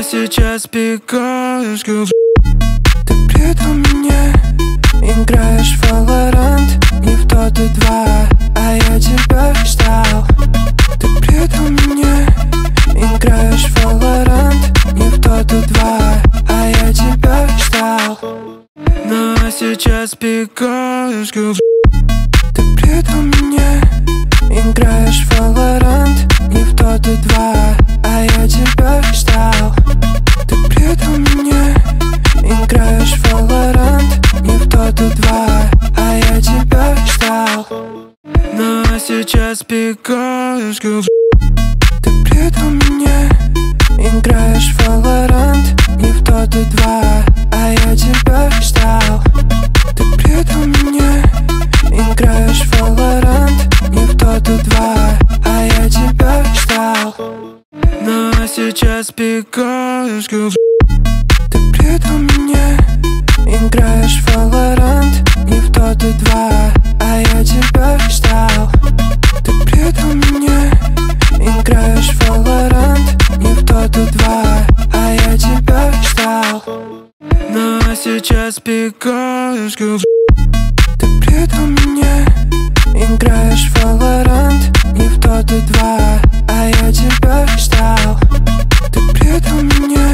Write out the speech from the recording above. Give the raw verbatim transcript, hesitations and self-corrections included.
сейчас бегаешь, girl. Ты предал меня, играешь в Valorant, не в Dota два, а я тебя ждал. Ты предал меня, играешь в Valorant, не в Dota два, а я тебя ждал. Но сейчас бегаешь, girl. Ты предал меня, играешь в Valorant, не в Dota два, а я тебя ждал. Ты предал меня, играешь в Valorant, не в Dota два, а я тебя ждал. Но сейчас бегаешь, girl. Ты предал меня, играешь в Valorant, не в Dota два, а я тебя ждал. Ты предал меня, играешь в Valorant, не в Dota два, а я тебя ждал. Но сейчас бегаешь, girl. Ты предал меня, играешь в Valorant, не в Dota два, а я тебя ждал. Ты предал меня, играешь в Valorant, не в Dota два, а я тебя ждал. Но сейчас бегаешь, girl. Ты предал меня,